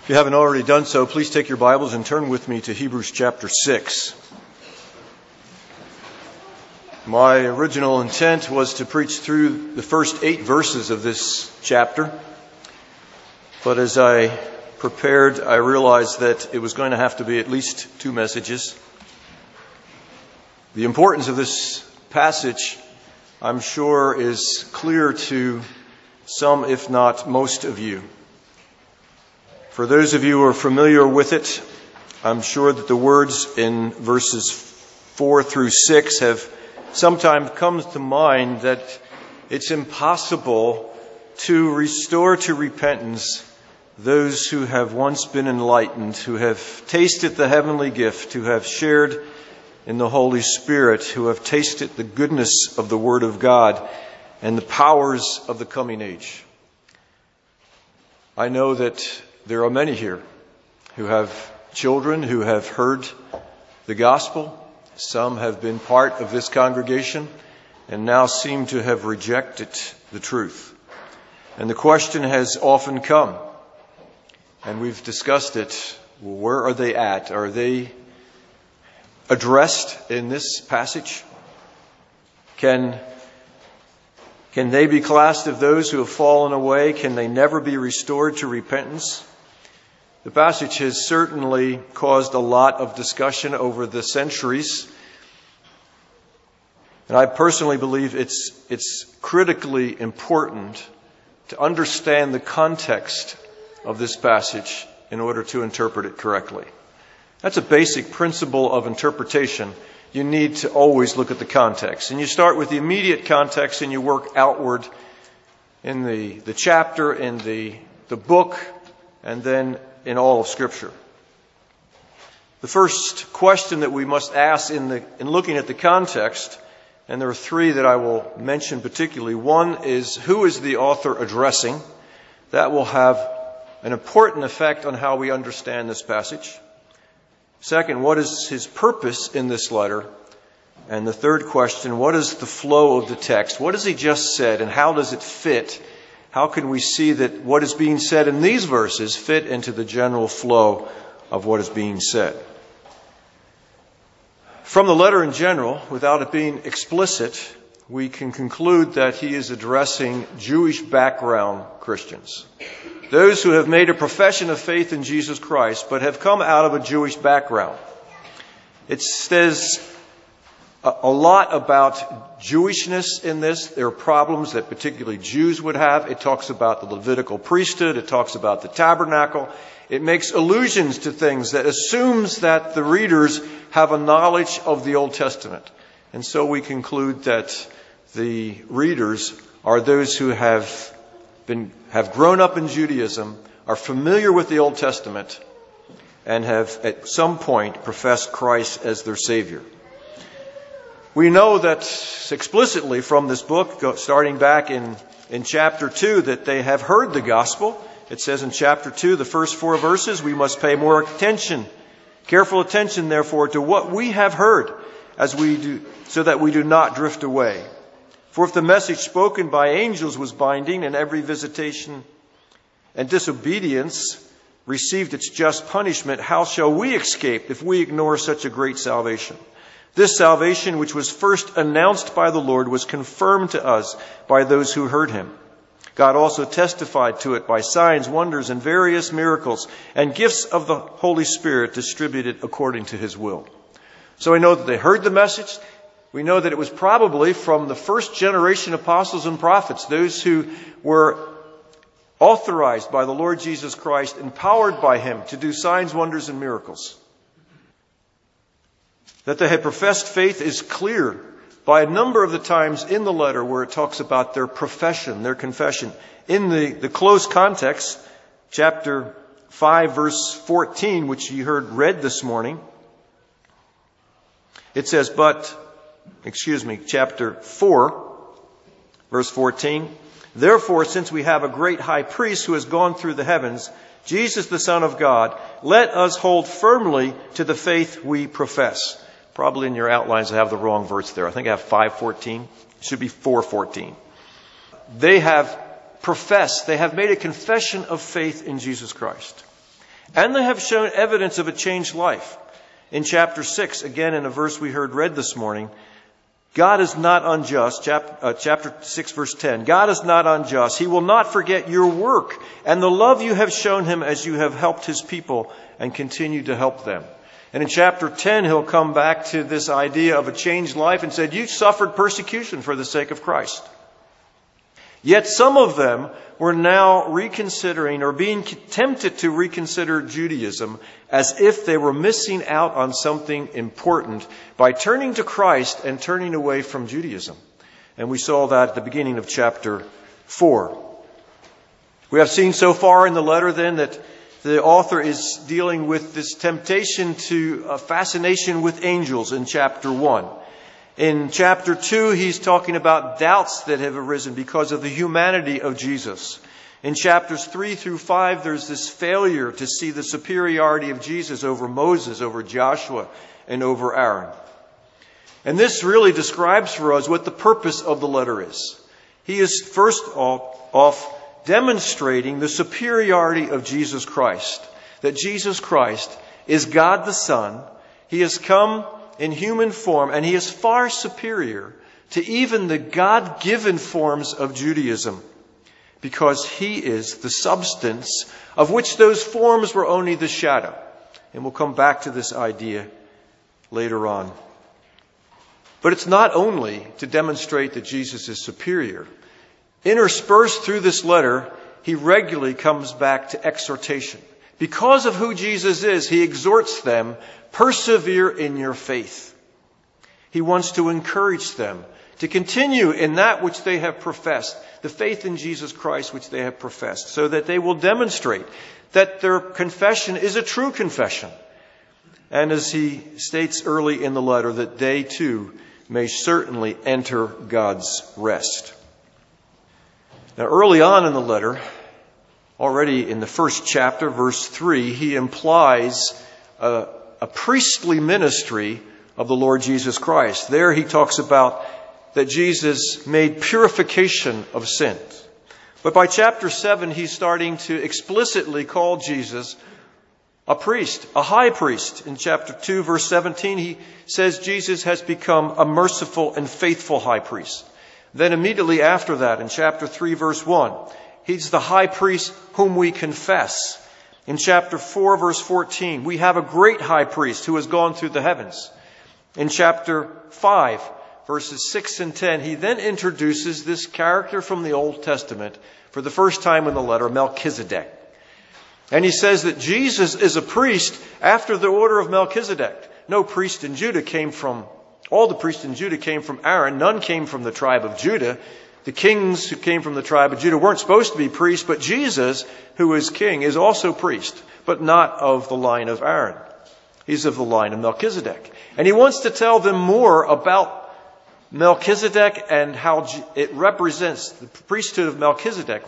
If you haven't already done so, please take your Bibles and turn with me to Hebrews chapter 6. My original intent was to preach through the first 8 verses of this chapter, but as I prepared, I realized that it was going to have to be at least 2 messages. The importance of this passage, I'm sure, is clear to some, if not most of you. For those of you who are familiar with it, I'm sure that the words in verses 4 through 6 have sometimes come to mind that it's impossible to restore to repentance those who have once been enlightened, who have tasted the heavenly gift, who have shared in the Holy Spirit, who have tasted the goodness of the Word of God and the powers of the coming age. I know that there are many here who have children who have heard the gospel. Some have been part of this congregation and now seem to have rejected the truth. And the question has often come, and we've discussed it, where are they at? Are they addressed in this passage? Can they be classed as those who have fallen away? Can they never be restored to repentance? The passage has certainly caused a lot of discussion over the centuries. And I personally believe it's critically important to understand the context of this passage in order to interpret it correctly. That's a basic principle of interpretation. You need to always look at the context. And you start with the immediate context and you work outward in the chapter, in the book, and then in all of Scripture. The first question that we must ask in looking at the context, and there are 3 that I will mention particularly. One is, who is the author addressing? That will have an important effect on how we understand this passage. Second, what is his purpose in this letter? And the third question, what is the flow of the text? What has he just said, and how does it fit? How can we see that what is being said in these verses fit into the general flow of what is being said? From the letter in general, without it being explicit, we can conclude that he is addressing Jewish background Christians. Those who have made a profession of faith in Jesus Christ, but have come out of a Jewish background. It says a lot about Jewishness in this. There are problems that particularly Jews would have. It talks about the Levitical priesthood. It talks about the tabernacle. It makes allusions to things that assumes that the readers have a knowledge of the Old Testament. And so we conclude that the readers are those who have grown up in Judaism, are familiar with the Old Testament, and have at some point professed Christ as their Savior. We know that explicitly from this book, starting back in chapter 2, that they have heard the gospel. It says in chapter 2, the first 4 verses, we must pay more attention, careful attention, therefore, to what we have heard, as we do, so that we do not drift away. For if the message spoken by angels was binding, and every visitation and disobedience received its just punishment, how shall we escape if we ignore such a great salvation? This salvation, which was first announced by the Lord, was confirmed to us by those who heard him. God also testified to it by signs, wonders, and various miracles, and gifts of the Holy Spirit distributed according to his will. So we know that they heard the message. We know that it was probably from the first generation apostles and prophets, those who were authorized by the Lord Jesus Christ, empowered by him to do signs, wonders, and miracles. That they had professed faith is clear by a number of the times in the letter where it talks about their profession, their confession. In the close context, chapter 5, verse 14, which you heard read this morning, it says, chapter 4, verse 14, therefore, since we have a great high priest who has gone through the heavens, Jesus the Son of God, let us hold firmly to the faith we profess. Probably in your outlines I have the wrong verse there. I think I have 5:14. It should be 4:14. They have professed, they have made a confession of faith in Jesus Christ. And they have shown evidence of a changed life. In chapter 6, again in a verse we heard read this morning, God is not unjust. Chapter 6, verse 10. God is not unjust. He will not forget your work and the love you have shown him as you have helped his people and continue to help them. And in chapter 10, he'll come back to this idea of a changed life and said, you suffered persecution for the sake of Christ. Yet some of them were now reconsidering or being tempted to reconsider Judaism as if they were missing out on something important by turning to Christ and turning away from Judaism. And we saw that at the beginning of chapter 4. We have seen so far in the letter then that the author is dealing with this temptation to a fascination with angels in chapter 1. In chapter 2, he's talking about doubts that have arisen because of the humanity of Jesus. In chapters 3 through 5, there's this failure to see the superiority of Jesus over Moses, over Joshua, and over Aaron. And this really describes for us what the purpose of the letter is. He is first off demonstrating the superiority of Jesus Christ. That Jesus Christ is God the Son. He has come in human form, and he is far superior to even the God-given forms of Judaism, because he is the substance of which those forms were only the shadow. And we'll come back to this idea later on. But it's not only to demonstrate that Jesus is superior. Interspersed through this letter, he regularly comes back to exhortation. Because of who Jesus is, he exhorts them, persevere in your faith. He wants to encourage them to continue in that which they have professed, the faith in Jesus Christ which they have professed, so that they will demonstrate that their confession is a true confession. And as he states early in the letter, that they too may certainly enter God's rest. Now, early on in the letter, already in the first chapter, verse 3, he implies a priestly ministry of the Lord Jesus Christ. There he talks about that Jesus made purification of sins. But by chapter 7, he's starting to explicitly call Jesus a priest, a high priest. In chapter 2, verse 17, he says Jesus has become a merciful and faithful high priest. Then immediately after that, in chapter 3, verse 1, he's the high priest whom we confess. In chapter 4, verse 14, we have a great high priest who has gone through the heavens. In chapter 5, verses 6 and 10, he then introduces this character from the Old Testament for the first time in the letter, Melchizedek. And he says that Jesus is a priest after the order of Melchizedek. No priest in Judah all the priests in Judah came from Aaron. None came from the tribe of Judah. The kings who came from the tribe of Judah weren't supposed to be priests, but Jesus, who is king, is also priest, but not of the line of Aaron. He's of the line of Melchizedek. And he wants to tell them more about Melchizedek and how it represents, the priesthood of Melchizedek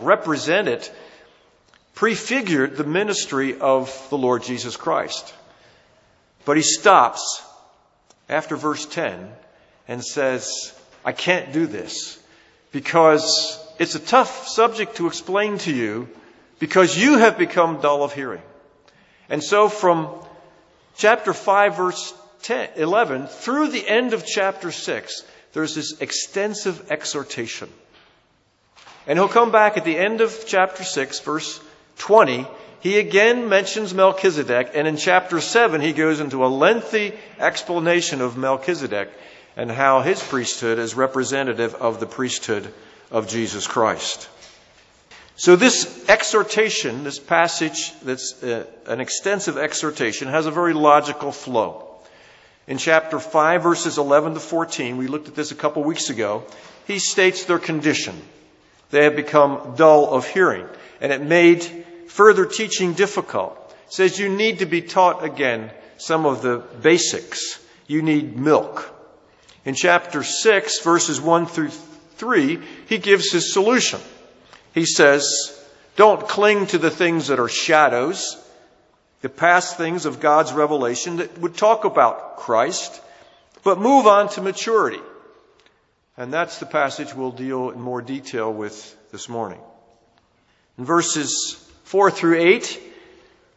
prefigured the ministry of the Lord Jesus Christ. But he stops after verse 10 and says, I can't do this because it's a tough subject to explain to you because you have become dull of hearing. And so from chapter 5, verse 11, through the end of chapter 6, there's this extensive exhortation. And he'll come back at the end of chapter 6, verse 20. He again mentions Melchizedek, and in chapter 7 he goes into a lengthy explanation of Melchizedek and how his priesthood is representative of the priesthood of Jesus Christ. So this exhortation, this passage that's an extensive exhortation, has a very logical flow. In chapter 5, verses 11 to 14, we looked at this a couple weeks ago, he states their condition. They have become dull of hearing, and it made further teaching difficult. It says you need to be taught again some of the basics. You need milk. In chapter 6, verses 1 through 3, he gives his solution. He says, don't cling to the things that are shadows, the past things of God's revelation that would talk about Christ, but move on to maturity. And that's the passage we'll deal in more detail with this morning. In verses 4 through 8,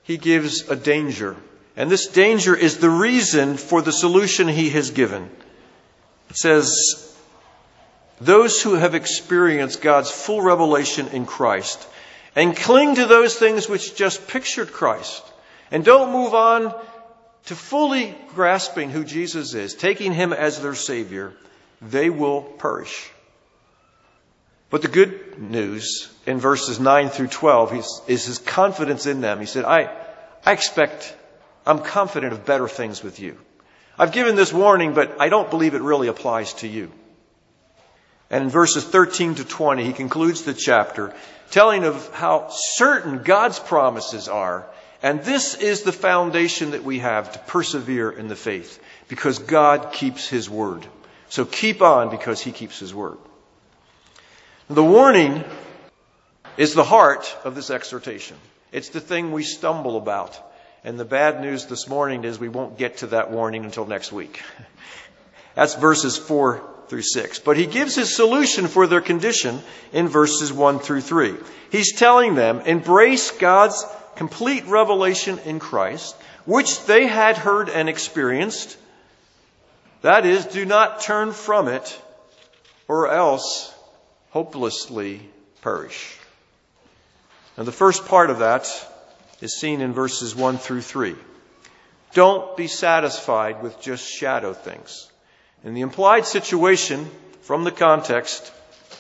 he gives a danger. And this danger is the reason for the solution he has given. It says, those who have experienced God's full revelation in Christ and cling to those things which just pictured Christ and don't move on to fully grasping who Jesus is, taking him as their Savior, they will perish. But the good news in verses 9 through 12 is his confidence in them. He said, I'm confident of better things with you. I've given this warning, but I don't believe it really applies to you. And in verses 13 to 20, he concludes the chapter telling of how certain God's promises are. And this is the foundation that we have to persevere in the faith, because God keeps his word. So keep on because he keeps his word. The warning is the heart of this exhortation. It's the thing we stumble about. And the bad news this morning is we won't get to that warning until next week. That's verses 4 through 6. But he gives his solution for their condition in verses 1 through 3. He's telling them, embrace God's complete revelation in Christ, which they had heard and experienced. That is, do not turn from it, or else hopelessly perish. Now, the first part of that is seen in verses 1 through 3. Don't be satisfied with just shadow things. And the implied situation from the context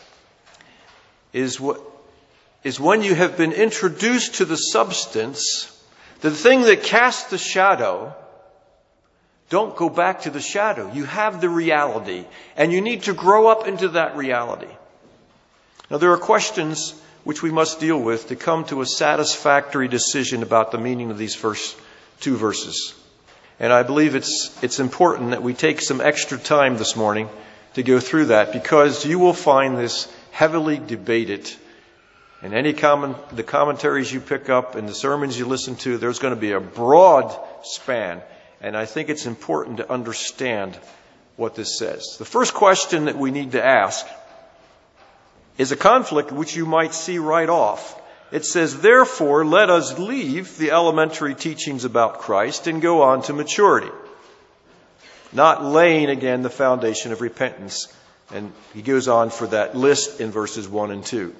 is when you have been introduced to the substance, the thing that casts the shadow, don't go back to the shadow. You have the reality, and you need to grow up into that reality. Now, there are questions which we must deal with to come to a satisfactory decision about the meaning of these first two verses. And I believe it's important that we take some extra time this morning to go through that, because you will find this heavily debated. And the commentaries you pick up and the sermons you listen to, there's going to be a broad span. And I think it's important to understand what this says. The first question that we need to ask is a conflict which you might see right off. It says, therefore, let us leave the elementary teachings about Christ and go on to maturity. Not laying again the foundation of repentance. And he goes on for that list in verses 1 and 2.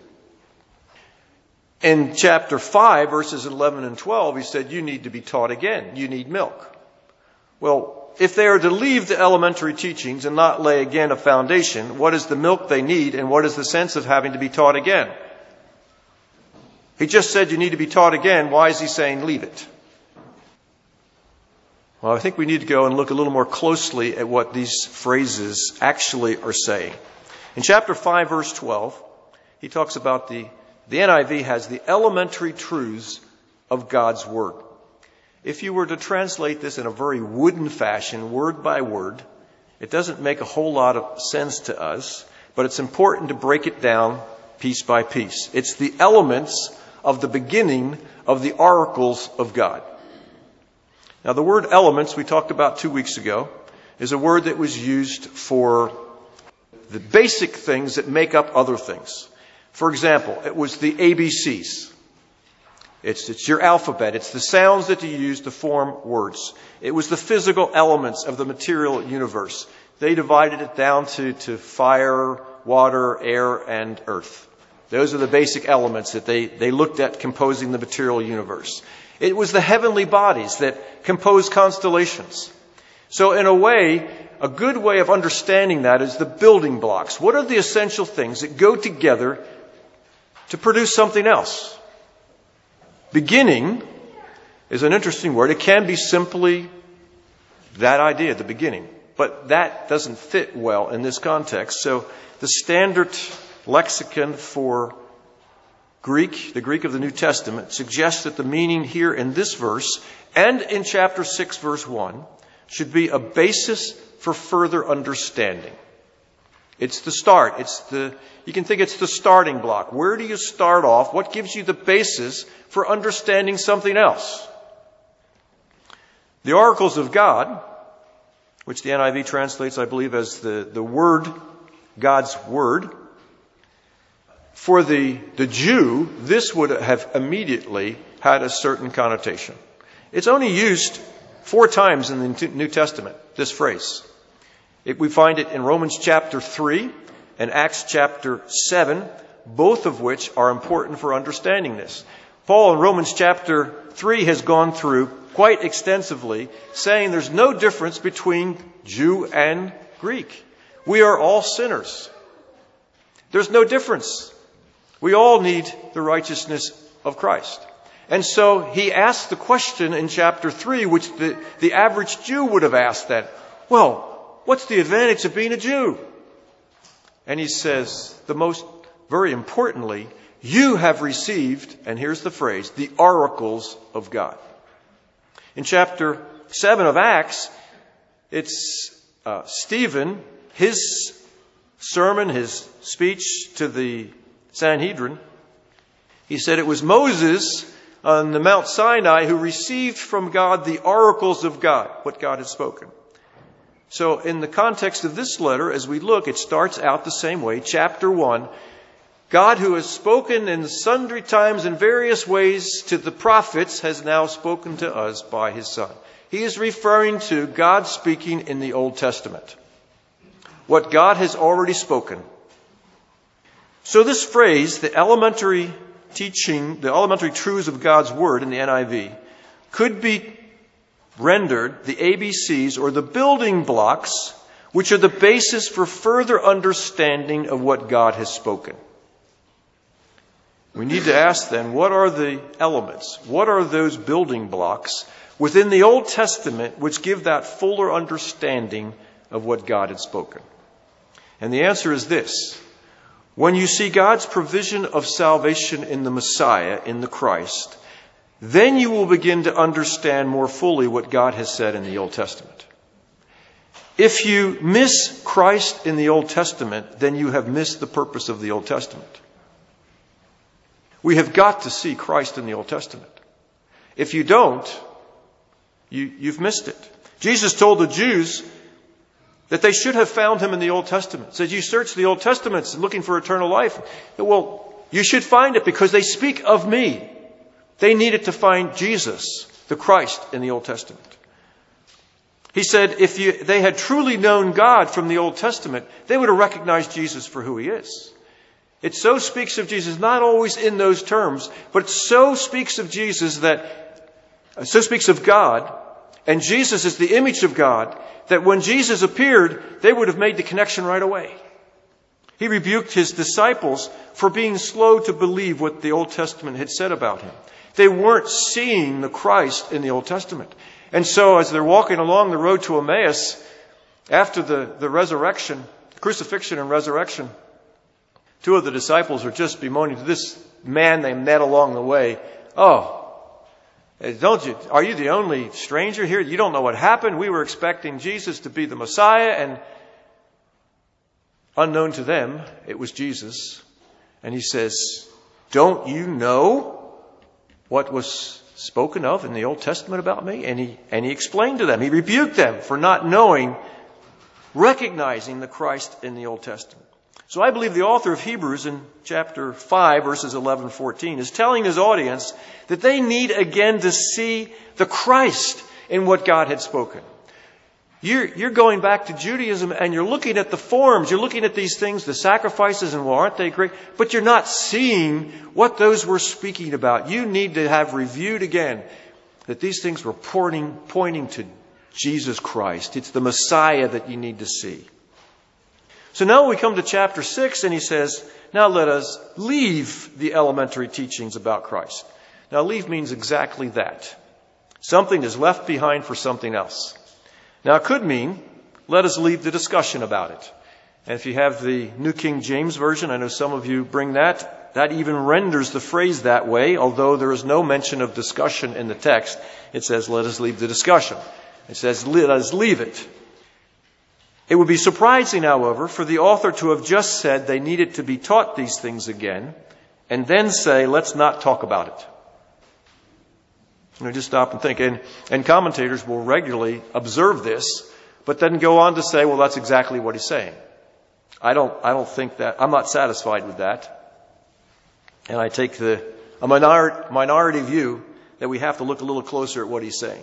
In chapter 5, verses 11 and 12, he said, you need to be taught again. You need milk. Well, if they are to leave the elementary teachings and not lay again a foundation, what is the milk they need, and what is the sense of having to be taught again? He just said you need to be taught again. Why is he saying leave it? Well, I think we need to go and look a little more closely at what these phrases actually are saying. In chapter 5, verse 12, he talks about the NIV has the elementary truths of God's Word. If you were to translate this in a very wooden fashion, word by word, it doesn't make a whole lot of sense to us, but it's important to break it down piece by piece. It's the elements of the beginning of the oracles of God. Now, the word elements we talked about 2 weeks ago is a word that was used for the basic things that make up other things. For example, it was the ABCs. It's your alphabet. It's the sounds that you use to form words. It was the physical elements of the material universe. They divided it down to fire, water, air, and earth. Those are the basic elements that they looked at composing the material universe. It was the heavenly bodies that compose constellations. So in a way, a good way of understanding that is the building blocks. What are the essential things that go together to produce something else? Beginning is an interesting word. It can be simply that idea, the beginning. But that doesn't fit well in this context. So the standard lexicon for Greek, the Greek of the New Testament, suggests that the meaning here in this verse and in chapter 6, verse 1, should be a basis for further understanding. It's the start. You can think it's the starting block. Where do you start off? What gives you the basis for understanding something else? The oracles of God, which the NIV translates, I believe, as the Word, God's Word. For the Jew, this would have immediately had a certain connotation. It's only used 4 times in the New Testament, this phrase. We find it in Romans chapter 3 and Acts chapter 7, both of which are important for understanding this. Paul in Romans chapter 3 has gone through quite extensively, saying there's no difference between Jew and Greek. We are all sinners. There's no difference. We all need the righteousness of Christ. And so he asks the question in chapter 3, which the average Jew would have asked then. Well, what's the advantage of being a Jew? And he says, very importantly, you have received, and here's the phrase, the oracles of God. In chapter 7 of Acts, it's Stephen, his sermon, his speech to the Sanhedrin. He said it was Moses on the Mount Sinai who received from God the oracles of God, what God had spoken. So in the context of this letter, as we look, it starts out the same way. Chapter 1, God who has spoken in sundry times in various ways to the prophets has now spoken to us by his Son. He is referring to God speaking in the Old Testament. What God has already spoken. So this phrase, the elementary teaching, the elementary truths of God's Word in the NIV, could be rendered the ABCs or the building blocks, which are the basis for further understanding of what God has spoken. We need to ask then, what are the elements? What are those building blocks within the Old Testament which give that fuller understanding of what God had spoken? And the answer is this. When you see God's provision of salvation in the Messiah, in the Christ, then you will begin to understand more fully what God has said in the Old Testament. If you miss Christ in the Old Testament, then you have missed the purpose of the Old Testament. We have got to see Christ in the Old Testament. If you don't, you've missed it. Jesus told the Jews that they should have found him in the Old Testament. He said, you search the Old Testament looking for eternal life. Well, you should find it because they speak of me. They needed to find Jesus, the Christ, in the Old Testament. He said if they had truly known God from the Old Testament, they would have recognized Jesus for who he is. It so speaks of Jesus, not always in those terms, but it so speaks of Jesus so speaks of God, and Jesus is the image of God, that when Jesus appeared, they would have made the connection right away. He rebuked his disciples for being slow to believe what the Old Testament had said about him. They weren't seeing the Christ in the Old Testament. And so as they're walking along the road to Emmaus, after the resurrection, crucifixion and resurrection, 2 of the disciples are just bemoaning to this man they met along the way. Oh, are you the only stranger here? You don't know what happened. We were expecting Jesus to be the Messiah, and unknown to them, it was Jesus. And he says, don't you know what was spoken of in the Old Testament about me? And he explained to them. He rebuked them for not knowing, recognizing the Christ in the Old Testament. So I believe the author of Hebrews in chapter 5, verses 11, 14, is telling his audience that they need again to see the Christ in what God had spoken. You're going back to Judaism and you're looking at the forms. You're looking at these things, the sacrifices, and well, aren't they great? But you're not seeing what those were speaking about. You need to have reviewed again that these things were pointing to Jesus Christ. It's the Messiah that you need to see. So now we come to chapter 6 and he says, now let us leave the elementary teachings about Christ. Now leave means exactly that. Something is left behind for something else. Now it could mean, let us leave the discussion about it. And if you have the New King James Version, I know some of you bring that even renders the phrase that way, although there is no mention of discussion in the text. It says, let us leave the discussion. It says, let us leave it. It would be surprising, however, for the author to have just said they needed to be taught these things again, and then say, let's not talk about it. Just stop and think. And commentators will regularly observe this, but then go on to say, well, that's exactly what he's saying. I don't think that. I'm not satisfied with that. And I take the a minority view that we have to look a little closer at what he's saying.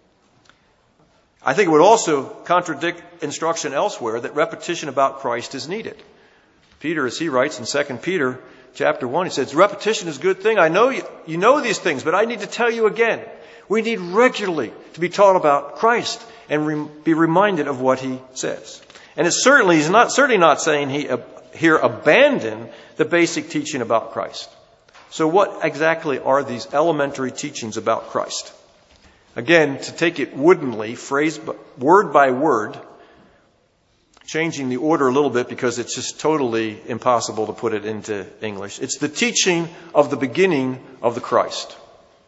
I think it would also contradict instruction elsewhere that repetition about Christ is needed. Peter, as he writes in 2 Peter chapter 1, he says, repetition is a good thing. I know you know these things, but I need to tell you again. We need regularly to be taught about Christ and be reminded of what he says. And he's certainly not saying here abandon the basic teaching about Christ. So what exactly are these elementary teachings about Christ? Again, to take it woodenly, word by word, changing the order a little bit because it's just totally impossible to put it into English. It's the teaching of the beginning of the Christ.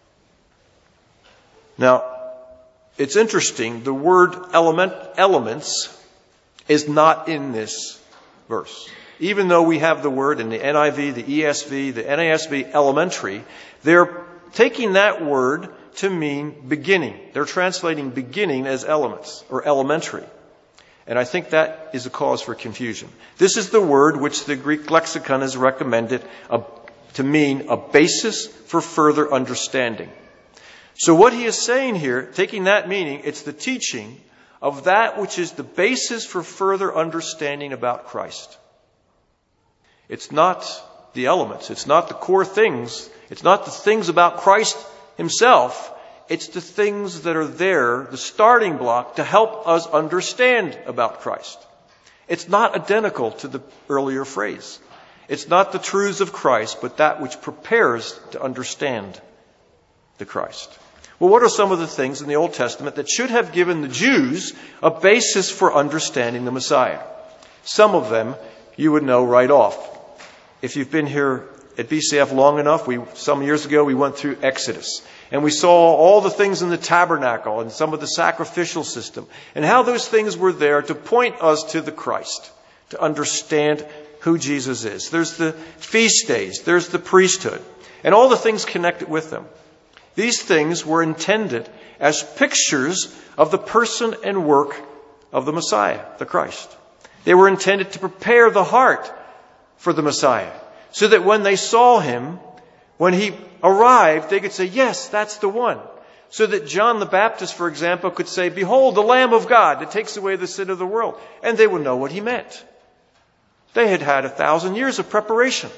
Now, it's interesting, the word elements is not in this verse. Even though we have the word in the NIV, the ESV, the NASB, elementary, they're taking that word to mean beginning. They're translating beginning as elements or elementary. And I think that is a cause for confusion. This is the word which the Greek lexicon has recommended to mean a basis for further understanding. So what he is saying here, taking that meaning, it's the teaching of that which is the basis for further understanding about Christ. It's not the elements. It's not the core things. It's not the things about Christ himself. It's the things that are there, the starting block to help us understand about Christ. It's not identical to the earlier phrase. It's not the truths of Christ, but that which prepares to understand the Christ. Well, what are some of the things in the Old Testament that should have given the Jews a basis for understanding the Messiah? Some of them you would know right off. If you've been here at BCF long enough, some years ago we went through Exodus. And we saw all the things in the tabernacle and some of the sacrificial system. And how those things were there to point us to the Christ. To understand who Jesus is. There's the feast days. There's the priesthood. And all the things connected with them. These things were intended as pictures of the person and work of the Messiah, the Christ. They were intended to prepare the heart for the Messiah, so that when they saw him, when he arrived, they could say, yes, that's the one. So that John the Baptist, for example, could say, behold, the Lamb of God that takes away the sin of the world. And they would know what he meant. They had had 1,000 years of preparation.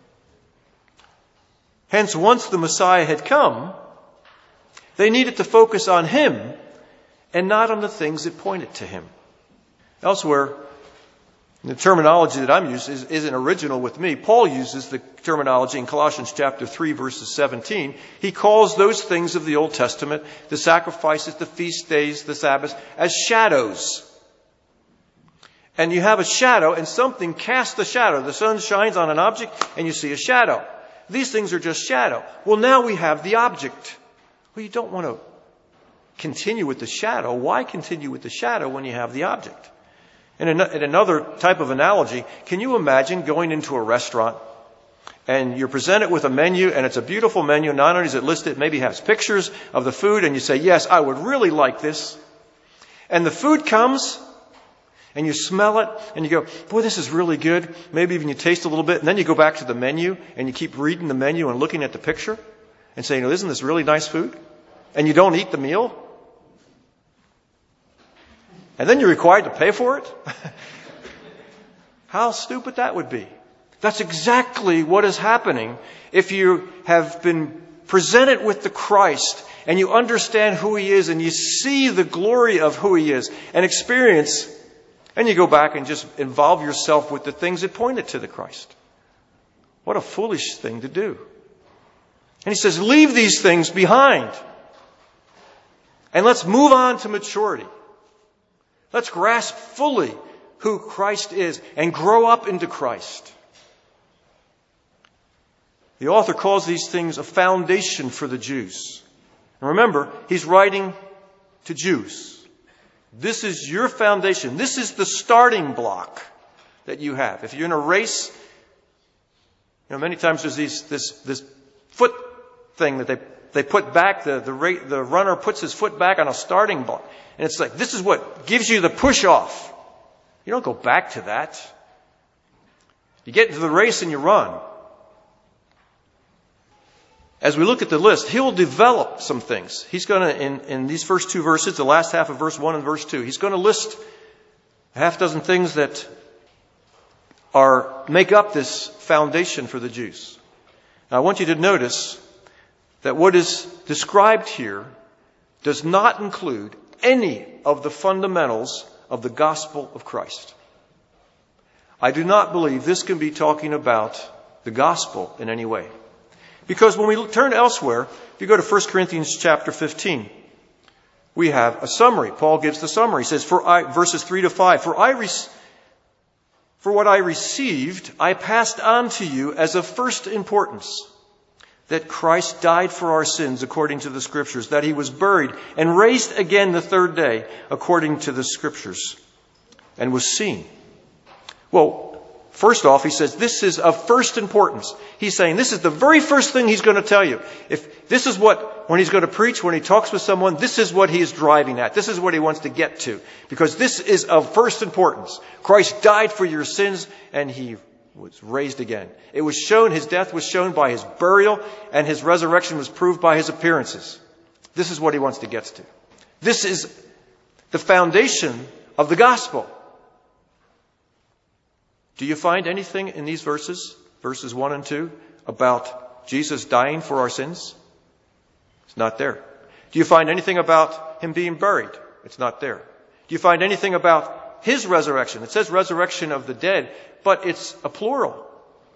Hence, once the Messiah had come, they needed to focus on him and not on the things that pointed to him. Elsewhere, the terminology that I'm using isn't original with me. Paul uses the terminology in Colossians chapter 3, verses 17. He calls those things of the Old Testament, the sacrifices, the feast days, the Sabbaths, as shadows. And you have a shadow and something casts a shadow. The sun shines on an object and you see a shadow. These things are just shadow. Well, now we have the object. Well, you don't want to continue with the shadow. Why continue with the shadow when you have the object? In another type of analogy, can you imagine going into a restaurant and you're presented with a menu and it's a beautiful menu, not only is it listed, maybe has pictures of the food and you say, yes, I would really like this. And the food comes and you smell it and you go, boy, this is really good. Maybe even you taste a little bit and then you go back to the menu and you keep reading the menu and looking at the picture and saying, isn't this really nice food? And you don't eat the meal. And then you're required to pay for it? How stupid that would be. That's exactly what is happening if you have been presented with the Christ and you understand who he is and you see the glory of who he is and experience, and you go back and just involve yourself with the things that pointed to the Christ. What a foolish thing to do. And he says, leave these things behind. And let's move on to maturity. Let's grasp fully who Christ is and grow up into Christ. The author calls these things a foundation for the Jews. And remember, he's writing to Jews. This is your foundation. This is the starting block that you have. If you're in a race, many times there's this foot thing that they put back. The runner puts his foot back on a starting block. And it's like, this is what gives you the push off. You don't go back to that. You get into the race and you run. as we look at the list, he'll develop some things. He's going to, in these first two verses, the last half of verse 1 and verse 2, he's going to list a half dozen things that make up this foundation for the Jews. Now, I want you to notice that what is described here does not include any of the fundamentals of the gospel of Christ. I do not believe this can be talking about the gospel in any way. Because when we turn elsewhere, if you go to 1 Corinthians chapter 15, we have a summary. Paul gives the summary. He says, verses 3 to 5, For what I received, I passed on to you as of first importance, that Christ died for our sins according to the Scriptures, that he was buried and raised again the third day according to the Scriptures, and was seen. Well, first off, he says this is of first importance. He's saying this is the very first thing he's going to tell you. If this is what, when he's going to preach, when he talks with someone, this is what he is driving at. This is what he wants to get to. Because this is of first importance. Christ died for your sins and he was raised again. It was shown, his death was shown by his burial, and his resurrection was proved by his appearances. This is what he wants to get to. This is the foundation of the gospel. Do you find anything in these verses 1 and 2, about Jesus dying for our sins? It's not there. Do you find anything about him being buried? It's not there. Do you find anything about his resurrection? It says resurrection of the dead, but it's a plural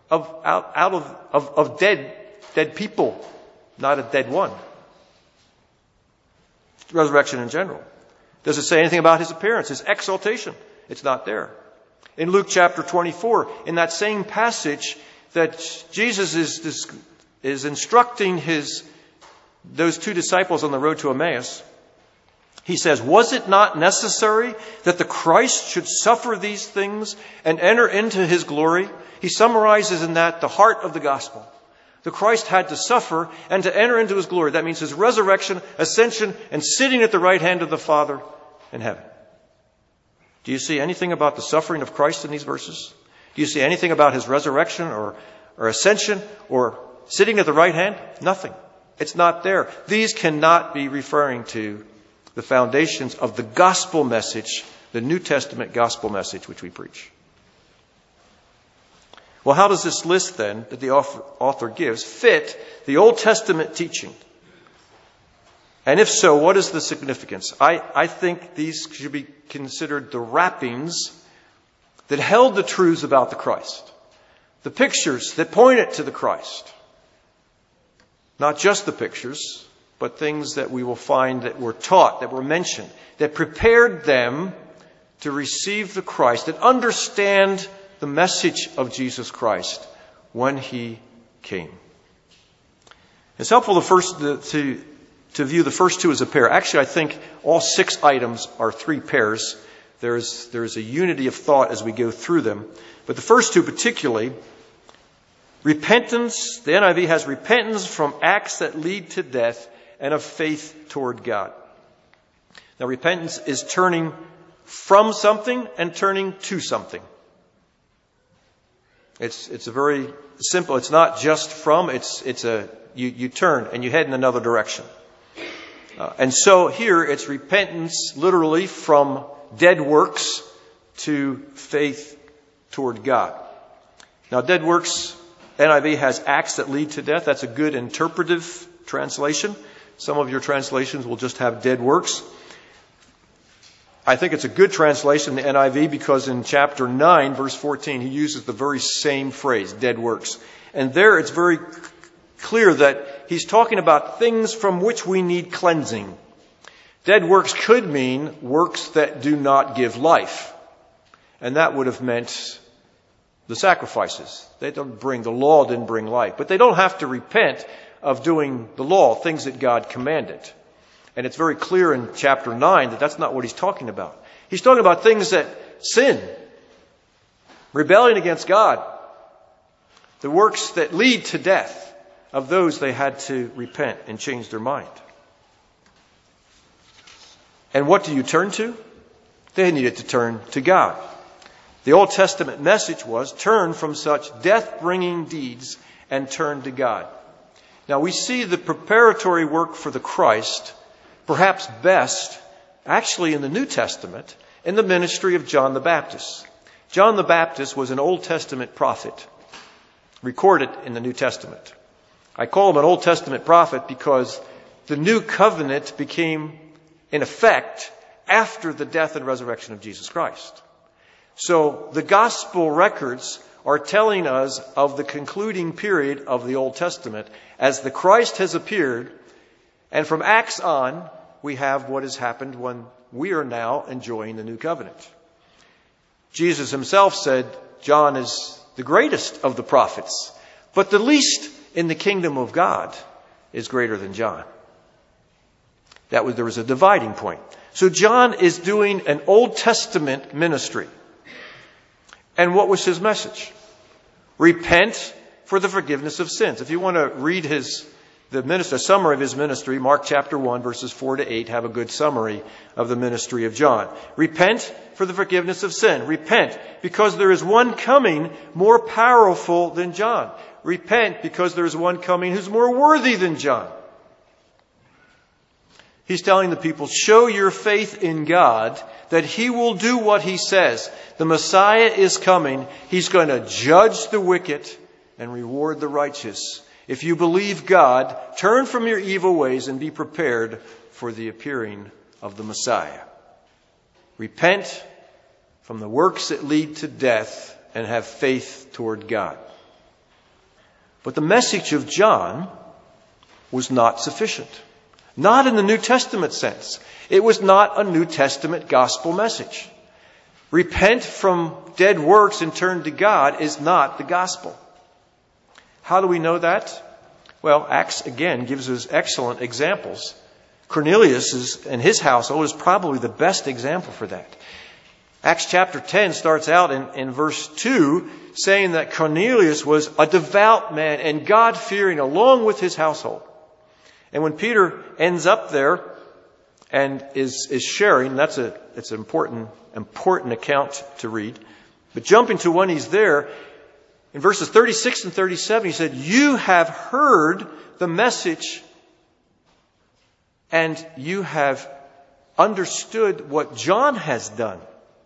of dead people, not a dead one. Resurrection in general. Does it say anything about his appearance, his exaltation? It's not there. In Luke chapter 24, in that same passage that Jesus is instructing those two disciples on the road to Emmaus, he says, was it not necessary that the Christ should suffer these things and enter into his glory? He summarizes in that the heart of the gospel. The Christ had to suffer and to enter into his glory. That means his resurrection, ascension, and sitting at the right hand of the Father in heaven. Do you see anything about the suffering of Christ in these verses? Do you see anything about his resurrection or ascension or sitting at the right hand? Nothing. It's not there. These cannot be referring to the foundations of the gospel message, the New Testament gospel message which we preach. Well, how does this list then that the author gives fit the Old Testament teaching? And if so, what is the significance? I think these should be considered the wrappings that held the truths about the Christ. The pictures that pointed to the Christ. Not just the pictures, but things that we will find that were taught, that were mentioned, that prepared them to receive the Christ, that understand the message of Jesus Christ when he came. It's helpful to view the first two as a pair. Actually, I think all 6 items are 3 pairs. There's a unity of thought as we go through them. But the first two particularly, repentance, the NIV has repentance from acts that lead to death and of faith toward God. Now, repentance is turning from something and turning to something. It's a very simple, it's not just from, you turn and you head in another direction. And so here it's repentance literally from dead works to faith toward God. Now, dead works, NIV has acts that lead to death. That's a good interpretive translation. Some of your translations will just have dead works. I think it's a good translation, the NIV, because in chapter 9, verse 14, he uses the very same phrase, dead works. And there it's very clear that he's talking about things from which we need cleansing. Dead works could mean works that do not give life. And that would have meant the sacrifices. The law didn't bring life. But they don't have to repent of doing the law, things that God commanded. And it's very clear in chapter 9 that that's not what he's talking about. He's talking about things that sin, rebellion against God, the works that lead to death. Of those they had to repent and change their mind. And what do you turn to? They needed to turn to God. The Old Testament message was turn from such death-bringing deeds and turn to God. Now we see the preparatory work for the Christ, perhaps best, actually in the New Testament, in the ministry of John the Baptist. John the Baptist was an Old Testament prophet, recorded in the New Testament. I call him an Old Testament prophet because the new covenant became in effect after the death and resurrection of Jesus Christ. So the gospel records are telling us of the concluding period of the Old Testament as the Christ has appeared, and from Acts on, we have what has happened when we are now enjoying the new covenant. Jesus himself said, John is the greatest of the prophets, but the least in the kingdom of God is greater than John. There was a dividing point. So John is doing an Old Testament ministry. And what was his message? Repent for the forgiveness of sins. If you want to read a summary of his ministry, Mark chapter 1, verses 4 to 8 have a good summary of the ministry of John. Repent for the forgiveness of sin. Repent because there is one coming more powerful than John. Repent because there is one coming who's more worthy than John. He's telling the people, show your faith in God, that He will do what He says. The Messiah is coming. He's going to judge the wicked and reward the righteous. If you believe God, turn from your evil ways and be prepared for the appearing of the Messiah. Repent from the works that lead to death and have faith toward God. But the message of John was not sufficient. Not in the New Testament sense. It was not a New Testament gospel message. Repent from dead works and turn to God is not the gospel. How do we know that? Well, Acts again gives us excellent examples. Cornelius and his household is probably the best example for that. Acts chapter 10 starts out in verse 2 saying that Cornelius was a devout man and God-fearing along with his household. And when Peter ends up there and is sharing, it's an important account to read. But jumping to when he's there, in verses 36 and 37, he said, you have heard the message and you have understood what John has done.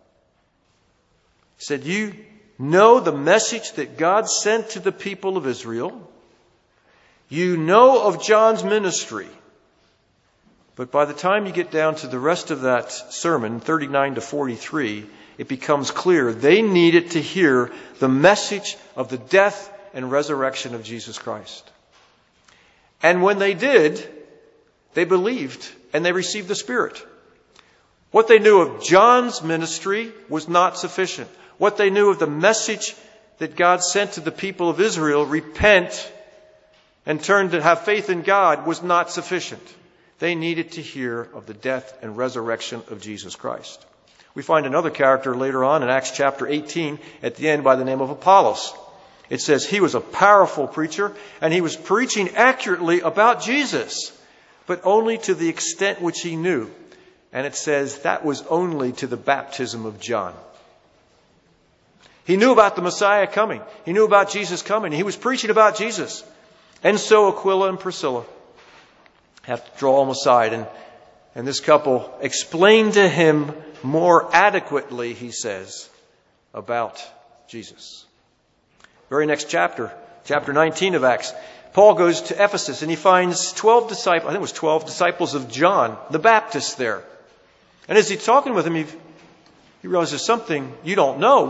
He said, you know the message that God sent to the people of Israel. You know of John's ministry. But by the time you get down to the rest of that sermon, 39 to 43, it becomes clear they needed to hear the message of the death and resurrection of Jesus Christ. And when they did, they believed and they received the Spirit. What they knew of John's ministry was not sufficient. What they knew of the message that God sent to the people of Israel, repent and turn to have faith in God, was not sufficient. They needed to hear of the death and resurrection of Jesus Christ. We find another character later on in Acts chapter 18 at the end by the name of Apollos. It says he was a powerful preacher and he was preaching accurately about Jesus, but only to the extent which he knew. And it says that was only to the baptism of John. He knew about the Messiah coming. He knew about Jesus coming. He was preaching about Jesus. And so Aquila and Priscilla have to draw him aside. And this couple explained to him more adequately, he says, about Jesus. Very next chapter, chapter 19 of Acts, Paul goes to Ephesus and he finds 12 disciples, I think it was 12 disciples of John the Baptist there. And as he's talking with them, he realizes something you don't know.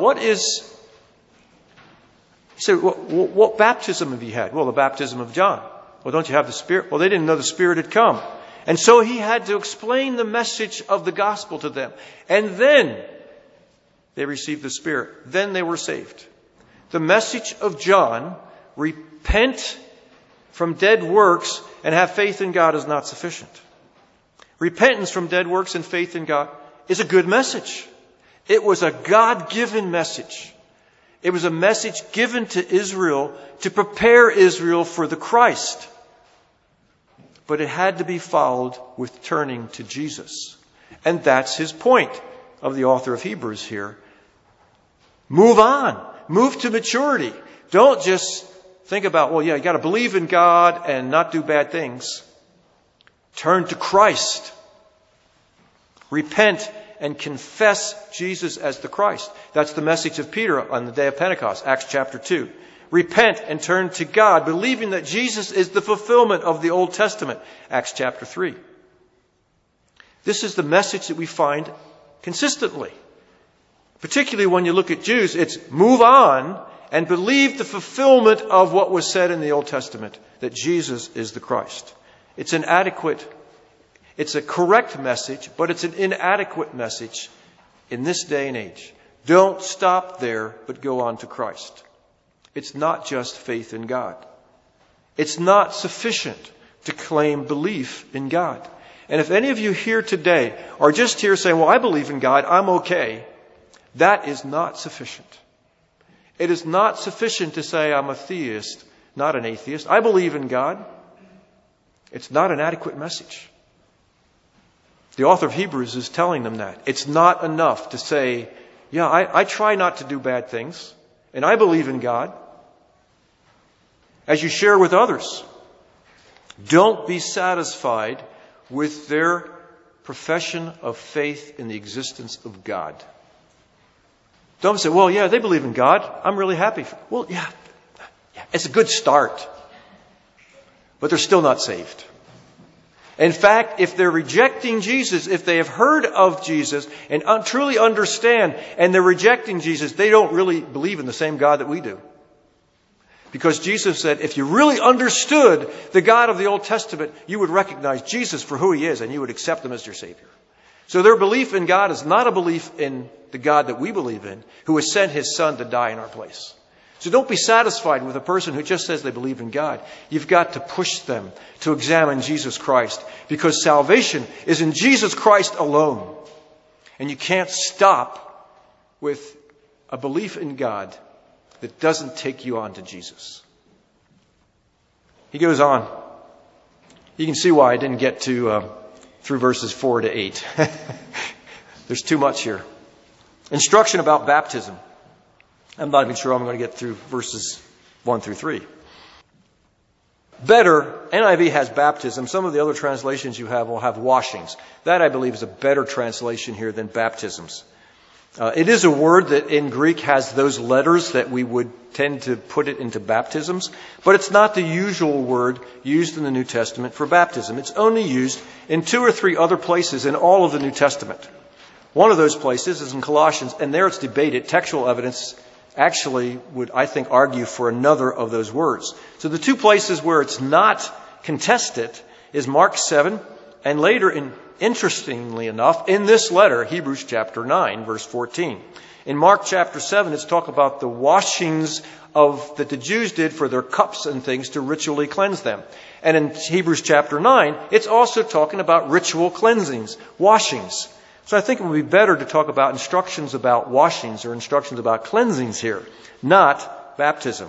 He said, what baptism have you had? Well, the baptism of John. Well, don't you have the Spirit? Well, they didn't know the Spirit had come. And so he had to explain the message of the gospel to them. And then they received the Spirit. Then they were saved. The message of John, repent from dead works and have faith in God, is not sufficient. Repentance from dead works and faith in God is a good message. It was a God-given message. It was a message given to Israel to prepare Israel for the Christ. But it had to be followed with turning to Jesus. And that's his point of the author of Hebrews here. Move on. Move to maturity. Don't just think about, well, yeah, you got to believe in God and not do bad things. Turn to Christ. Repent and confess Jesus as the Christ. That's the message of Peter on the day of Pentecost, Acts chapter 2. Repent and turn to God, believing that Jesus is the fulfillment of the Old Testament, Acts chapter 3. This is the message that we find consistently. Particularly when you look at Jews, it's move on and believe the fulfillment of what was said in the Old Testament, that Jesus is the Christ. It's a correct message, but it's an inadequate message in this day and age. Don't stop there, but go on to Christ. It's not just faith in God. It's not sufficient to claim belief in God. And if any of you here today are just here saying, well, I believe in God, I'm okay, that is not sufficient. It is not sufficient to say I'm a theist, not an atheist. I believe in God. It's not an adequate message. The author of Hebrews is telling them that. It's not enough to say, yeah, I try not to do bad things, and I believe in God. As you share with others, don't be satisfied with their profession of faith in the existence of God. Don't say, well, yeah, they believe in God. I'm really happy. Well, yeah, it's a good start. But they're still not saved. In fact, if they're rejecting Jesus, if they have heard of Jesus and truly understand and they're rejecting Jesus, they don't really believe in the same God that we do. Because Jesus said, if you really understood the God of the Old Testament, you would recognize Jesus for who He is and you would accept Him as your Savior. So their belief in God is not a belief in the God that we believe in, who has sent His Son to die in our place. So don't be satisfied with a person who just says they believe in God. You've got to push them to examine Jesus Christ, because salvation is in Jesus Christ alone. And you can't stop with a belief in God that doesn't take you on to Jesus. He goes on. You can see why I didn't get to through verses 4 to 8. There's too much here. Instruction about baptism. I'm not even sure I'm going to get through verses 1 through 3. Better, NIV has baptism. Some of the other translations you have will have washings. That, I believe, is a better translation here than baptisms. It is a word that in Greek has those letters that we would tend to put it into baptisms, but it's not the usual word used in the New Testament for baptism. It's only used in 2 or 3 other places in all of the New Testament. One of those places is in Colossians, and there it's debated. Textual evidence actually would, I think, argue for another of those words. So the 2 places where it's not contested is Mark 7, and later, interestingly enough, in this letter, Hebrews chapter 9, verse 14. In Mark chapter 7, it's talk about the washings that the Jews did for their cups and things to ritually cleanse them. And in Hebrews chapter 9, it's also talking about ritual cleansings, washings. So I think it would be better to talk about instructions about washings or instructions about cleansings here, not baptism.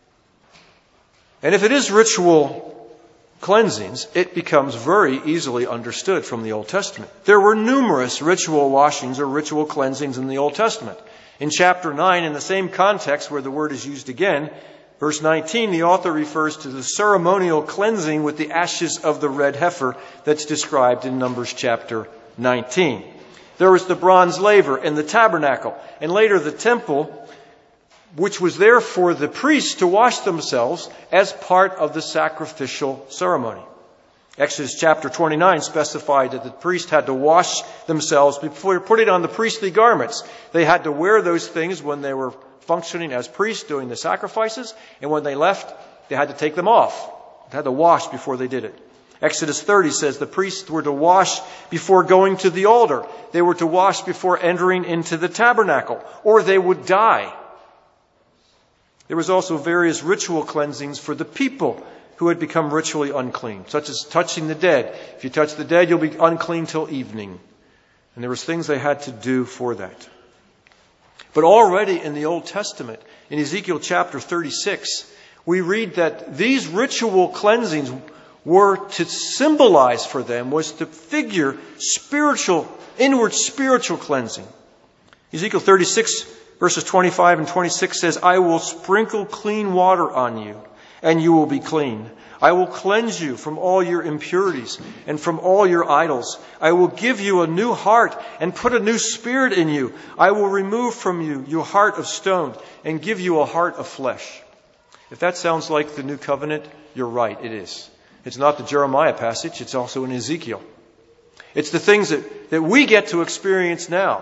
And if it is ritual cleansings, it becomes very easily understood from the Old Testament. There were numerous ritual washings or ritual cleansings in the Old Testament. In chapter 9, in the same context where the word is used again, verse 19, the author refers to the ceremonial cleansing with the ashes of the red heifer that's described in Numbers chapter 19. There was the bronze laver in the tabernacle, and later the temple, which was there for the priests to wash themselves as part of the sacrificial ceremony. Exodus chapter 29 specified that the priest had to wash themselves before putting on the priestly garments. They had to wear those things when they were functioning as priests doing the sacrifices, and when they left, they had to take them off. They had to wash before they did it. Exodus 30 says the priests were to wash before going to the altar. They were to wash before entering into the tabernacle, or they would die. There was also various ritual cleansings for the people who had become ritually unclean, such as touching the dead. If you touch the dead, you'll be unclean till evening. And there was things they had to do for that. But already in the Old Testament, in Ezekiel chapter 36, we read that these ritual cleansings were to symbolize for them, was to figure inward spiritual cleansing. Ezekiel 36 verses 25 and 26 says, I will sprinkle clean water on you, and you will be clean. I will cleanse you from all your impurities and from all your idols. I will give you a new heart and put a new spirit in you. I will remove from you your heart of stone and give you a heart of flesh. If that sounds like the new covenant, you're right, it is. It's not the Jeremiah passage, it's also in Ezekiel. It's the things that we get to experience now.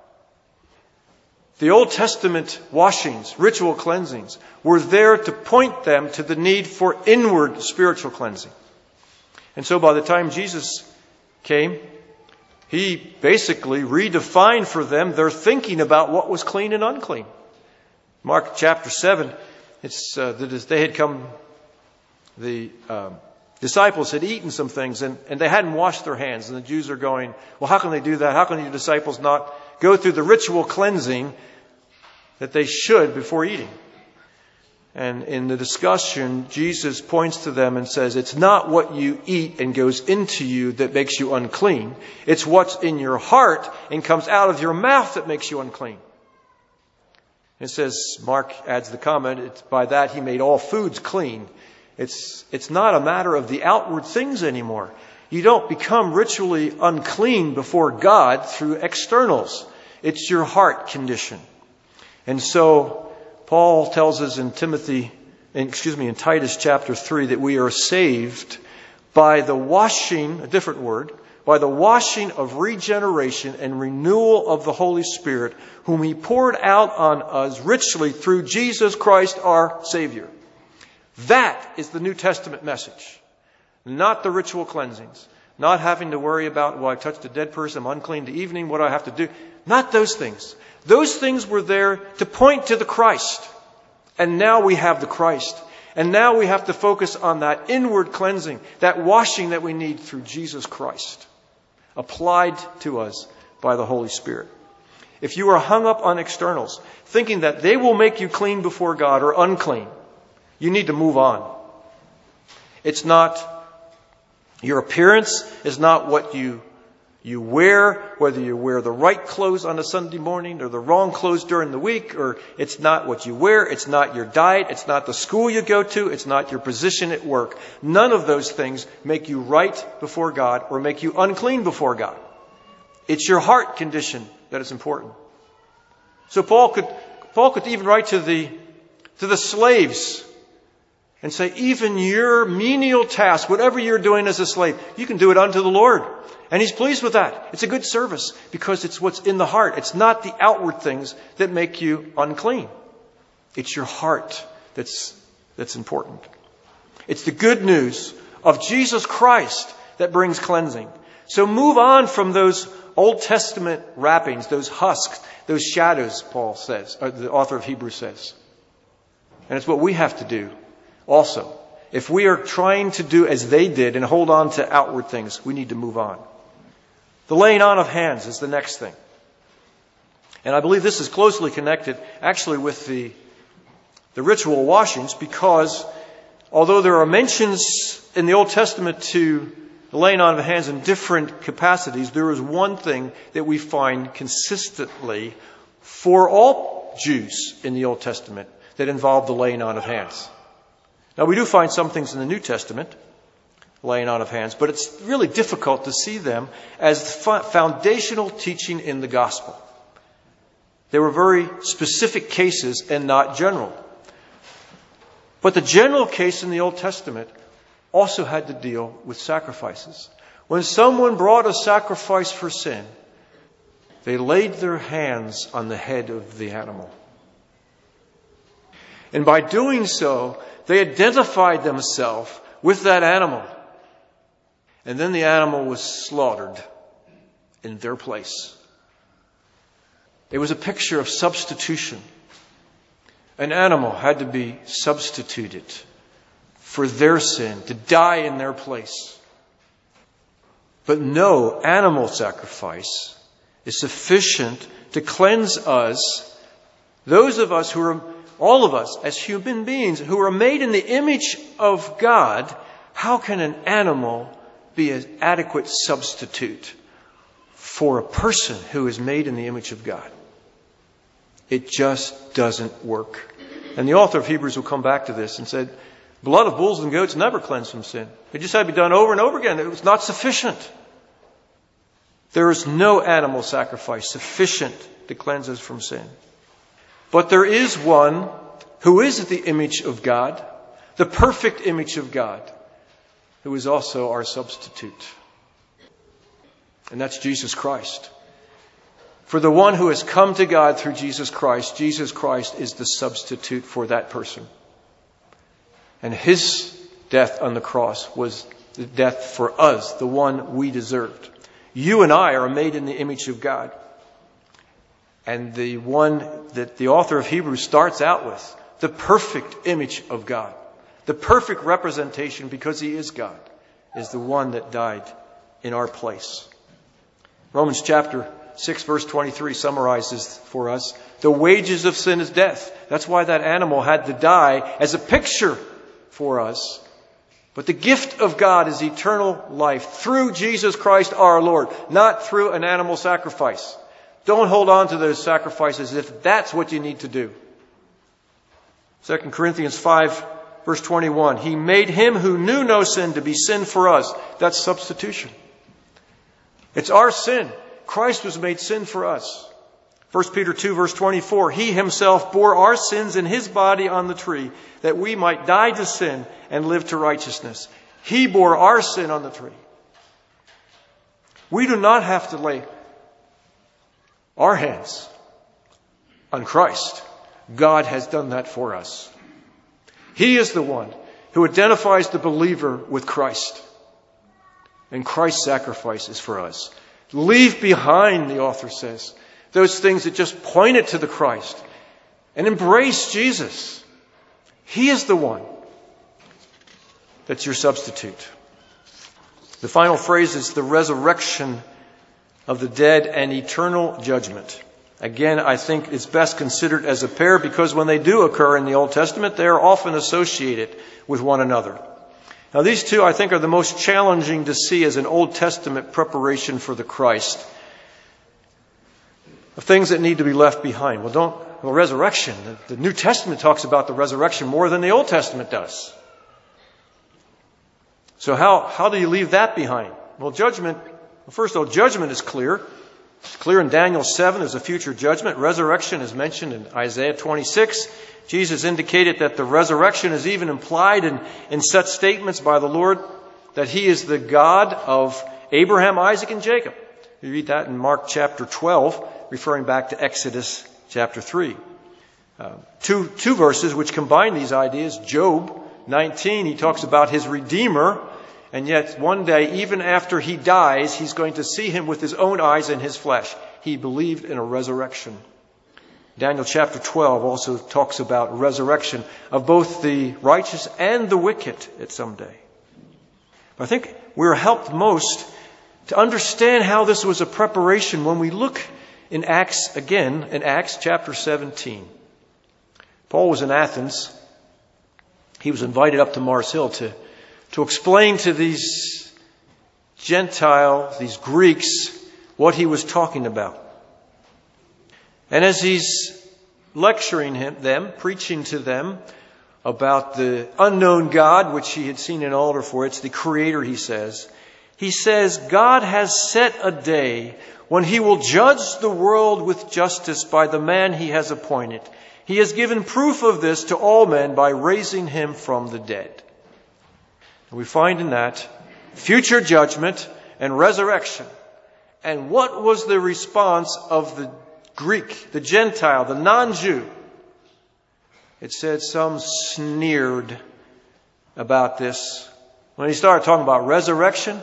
The Old Testament washings, ritual cleansings, were there to point them to the need for inward spiritual cleansing. And so by the time Jesus came, He basically redefined for them their thinking about what was clean and unclean. Mark chapter 7, the disciples had eaten some things and they hadn't washed their hands. And the Jews are going, well, how can they do that? How can your disciples not go through the ritual cleansing that they should before eating? And in the discussion, Jesus points to them and says, it's not what you eat and goes into you that makes you unclean. It's what's in your heart and comes out of your mouth that makes you unclean. It says, Mark adds the comment, by that He made all foods clean. It's not a matter of the outward things anymore. You don't become ritually unclean before God through externals. It's your heart condition. And so Paul tells us in Titus chapter 3 that we are saved by the washing, a different word, by the washing of regeneration and renewal of the Holy Spirit, whom He poured out on us richly through Jesus Christ our Savior. That is the New Testament message. Not the ritual cleansings. Not having to worry about, well, I touched a dead person, I'm unclean to evening, what do I have to do? Not those things. Those things were there to point to the Christ. And now we have the Christ. And now we have to focus on that inward cleansing, that washing that we need through Jesus Christ, applied to us by the Holy Spirit. If you are hung up on externals, thinking that they will make you clean before God or unclean, you need to move on. It's not your appearance, is not what you wear, whether you wear the right clothes on a Sunday morning or the wrong clothes during the week, or it's not what you wear, it's not your diet, it's not the school you go to, it's not your position at work. None of those things make you right before God or make you unclean before God. It's your heart condition that is important. So Paul could even write to the slaves and say, even your menial task, whatever you're doing as a slave, you can do it unto the Lord. And He's pleased with that. It's a good service because it's what's in the heart. It's not the outward things that make you unclean. It's your heart that's important. It's the good news of Jesus Christ that brings cleansing. So move on from those Old Testament wrappings, those husks, those shadows, Paul says, or the author of Hebrews says. And it's what we have to do also. If we are trying to do as they did and hold on to outward things, we need to move on. The laying on of hands is the next thing. And I believe this is closely connected actually with the ritual washings, because although there are mentions in the Old Testament to the laying on of hands in different capacities, there is one thing that we find consistently for all Jews in the Old Testament that involved the laying on of hands. Now, we do find some things in the New Testament, laying on of hands, but it's really difficult to see them as foundational teaching in the gospel. They were very specific cases and not general. But the general case in the Old Testament also had to deal with sacrifices. When someone brought a sacrifice for sin, they laid their hands on the head of the animal. And by doing so, they identified themselves with that animal. And then the animal was slaughtered in their place. It was a picture of substitution. An animal had to be substituted for their sin, to die in their place. But no animal sacrifice is sufficient to cleanse us, those of us who are, all of us as human beings who are made in the image of God. How can an animal be an adequate substitute for a person who is made in the image of God? It just doesn't work. And the author of Hebrews will come back to this and said, Blood of bulls and goats never cleansed from sin. It just had to be done over and over again. It was not sufficient. There is no animal sacrifice sufficient to cleanse us from sin. But there is one who is the image of God, the perfect image of God, who is also our substitute. And that's Jesus Christ. For the one who has come to God through Jesus Christ is the substitute for that person. And his death on the cross was the death for us, the one we deserved. You and I are made in the image of God. And the one that the author of Hebrews starts out with, the perfect image of God, the perfect representation because he is God, is the one that died in our place. Romans chapter 6 verse 23 summarizes for us, the wages of sin is death. That's why that animal had to die as a picture for us. But the gift of God is eternal life through Jesus Christ our Lord, not through an animal sacrifice. Don't hold on to those sacrifices if that's what you need to do. 2 Corinthians 5 verse 21, he made him who knew no sin to be sin for us. That's substitution. It's our sin. Christ was made sin for us. 1 Peter 2 verse 24, he himself bore our sins in his body on the tree, that we might die to sin and live to righteousness. He bore our sin on the tree. We do not have to lay our hands on Christ. God has done that for us. He is the one who identifies the believer with Christ. And Christ's sacrifice is for us. Leave behind, the author says, those things that just pointed to the Christ. And embrace Jesus. He is the one that's your substitute. The final phrase is the resurrection of the dead and eternal judgment. Again, I think it's best considered as a pair because when they do occur in the Old Testament, they are often associated with one another. Now, these two, I think, are the most challenging to see as an Old Testament preparation for the Christ. Of things that need to be left behind. Resurrection. The New Testament talks about the resurrection more than the Old Testament does. So how do you leave that behind? Well, first of all, judgment is clear. It's clear in Daniel 7, there's a future judgment. Resurrection is mentioned in Isaiah 26. Jesus indicated that the resurrection is even implied in such statements by the Lord that he is the God of Abraham, Isaac, and Jacob. You read that in Mark chapter 12, referring back to Exodus chapter 3. Two verses which combine these ideas. Job 19, he talks about his Redeemer, and yet one day, even after he dies, he's going to see him with his own eyes in his flesh. He believed in a resurrection. Daniel chapter 12 also talks about resurrection of both the righteous and the wicked at some day. But I think we're helped most to understand how this was a preparation when we look in Acts chapter 17. Paul was in Athens. He was invited up to Mars Hill to explain to these Gentiles, these Greeks, what he was talking about. And as he's lecturing them, preaching to them about the unknown God, which he had seen an altar for, it's the Creator, he says, God has set a day when he will judge the world with justice by the man he has appointed. He has given proof of this to all men by raising him from the dead. And we find in that future judgment and resurrection. And what was the response of the Greek, the Gentile, the non-Jew? It said some sneered about this. When he started talking about resurrection,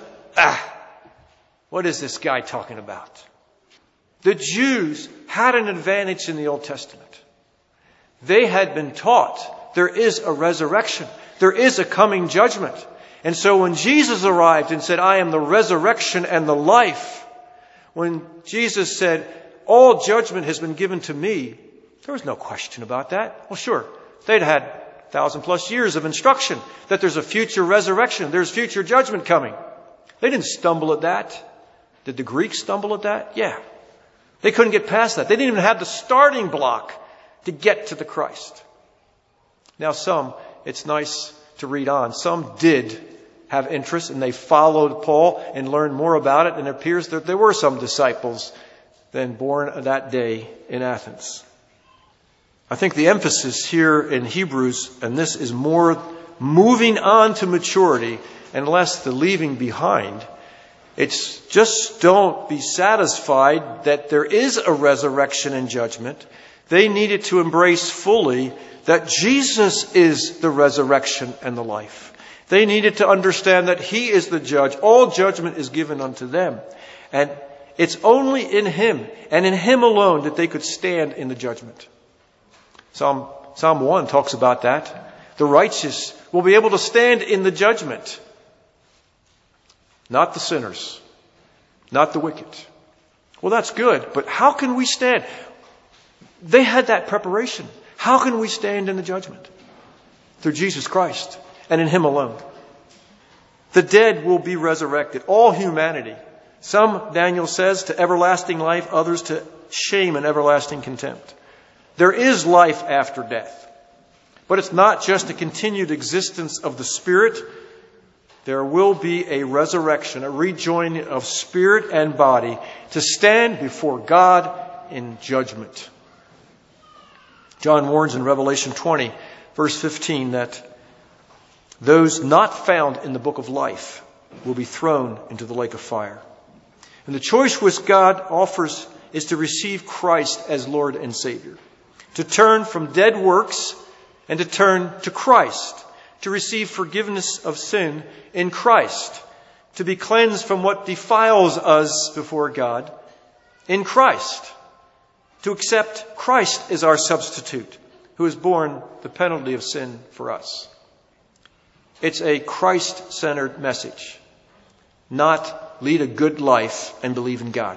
what is this guy talking about? The Jews had an advantage in the Old Testament. They had been taught there is a resurrection. There is a coming judgment. And so when Jesus arrived and said, I am the resurrection and the life, when Jesus said, all judgment has been given to me, there was no question about that. Well, sure, they'd had 1,000+ years of instruction that there's a future resurrection, there's future judgment coming. They didn't stumble at that. Did the Greeks stumble at that? Yeah. They couldn't get past that. They didn't even have the starting block to get to the Christ. Now it's nice to read on. Some did have interest, and they followed Paul and learned more about it, and it appears that there were some disciples then born that day in Athens. I think the emphasis here in Hebrews, and this is more moving on to maturity and less the leaving behind. It's just don't be satisfied that there is a resurrection and judgment. They needed to embrace fully that Jesus is the resurrection and the life. They needed to understand that He is the judge. All judgment is given unto them. And it's only in Him and in Him alone that they could stand in the judgment. Psalm 1 talks about that. The righteous will be able to stand in the judgment. Not the sinners. Not the wicked. Well, that's good, but how can we stand? They had that preparation. How can we stand in the judgment? Through Jesus Christ and in Him alone. The dead will be resurrected. All humanity. Some, Daniel says, to everlasting life, others to shame and everlasting contempt. There is life after death. But it's not just a continued existence of the Spirit. There will be a resurrection, a rejoining of spirit and body to stand before God in judgment. John warns in Revelation 20, verse 15, that those not found in the book of life will be thrown into the lake of fire. And the choice which God offers is to receive Christ as Lord and Savior, to turn from dead works and to turn to Christ, to receive forgiveness of sin in Christ, to be cleansed from what defiles us before God in Christ, to accept Christ as our substitute, who has borne the penalty of sin for us. It's a Christ-centered message, not lead a good life and believe in God.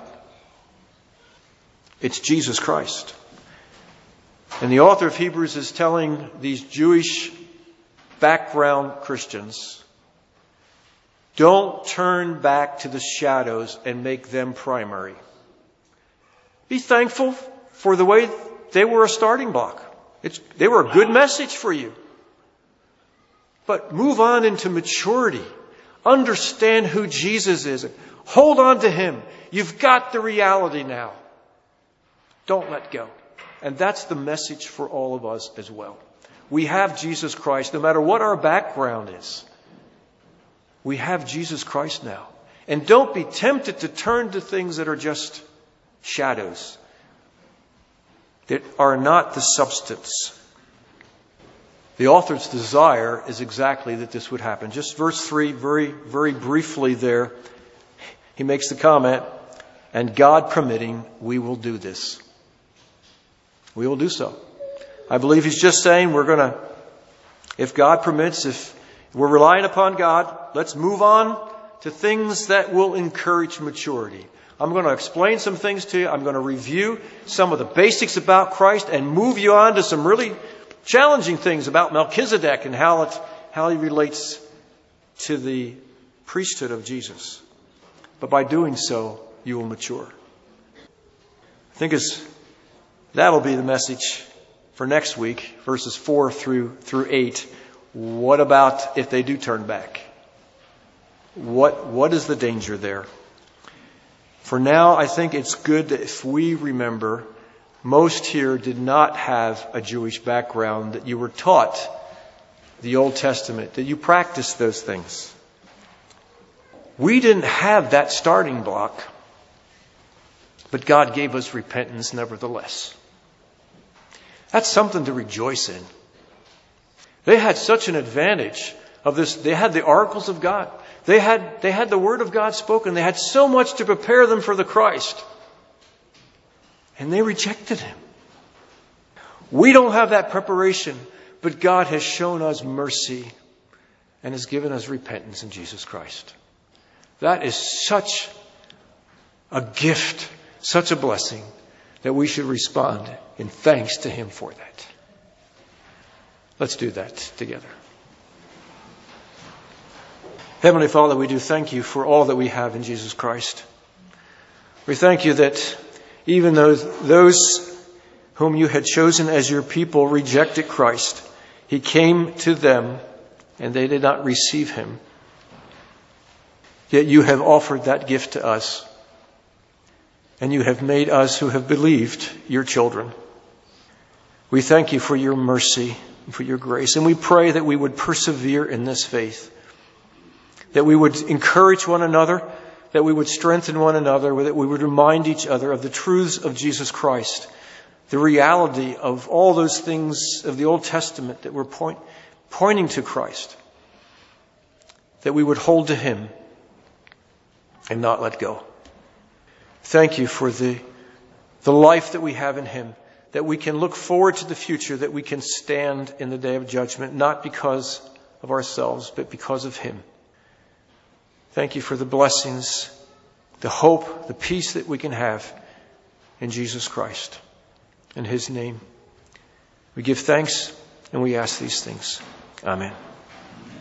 It's Jesus Christ. And the author of Hebrews is telling these Jewish background Christians, don't turn back to the shadows and make them primary. Be thankful for the way they were a starting block. They were a good message for you. But move on into maturity. Understand who Jesus is. Hold on to Him. You've got the reality now. Don't let go. And that's the message for all of us as well. We have Jesus Christ, no matter what our background is. We have Jesus Christ now. And don't be tempted to turn to things that are just shadows, that are not the substance. The author's desire is exactly that this would happen. Just verse 3, very, very briefly there, he makes the comment, and God permitting, we will do this. We will do so. I believe he's just saying if God permits, if we're relying upon God, let's move on to things that will encourage maturity. I'm going to explain some things to you. I'm going to review some of the basics about Christ and move you on to some really challenging things about Melchizedek and how he relates to the priesthood of Jesus. But by doing so, you will mature. I think that'll be the message for next week, verses 4 through 8. What about if they do turn back? What is the danger there? For now, I think it's good that if we remember, most here did not have a Jewish background, that you were taught the Old Testament, that you practiced those things. We didn't have that starting block, but God gave us repentance nevertheless. That's something to rejoice in. They had such an advantage of this. They had the oracles of God. They had the Word of God spoken. They had so much to prepare them for the Christ. And they rejected Him. We don't have that preparation, but God has shown us mercy and has given us repentance in Jesus Christ. That is such a gift, such a blessing, that we should respond in thanks to Him for that. Let's do that together. Heavenly Father, we do thank You for all that we have in Jesus Christ. We thank You that even though those whom You had chosen as Your people rejected Christ, He came to them and they did not receive him. Yet you have offered that gift to us, and you have made us who have believed your children. We thank you for your mercy and for your grace, and we pray that we would persevere in this faith, that we would encourage one another, that we would strengthen one another, that we would remind each other of the truths of Jesus Christ, the reality of all those things of the Old Testament that were pointing to Christ, that we would hold to him and not let go. Thank you for the life that we have in him, that we can look forward to the future, that we can stand in the day of judgment, not because of ourselves, but because of him. Thank you for the blessings, the hope, the peace that we can have in Jesus Christ. In his name, we give thanks and we ask these things. Amen.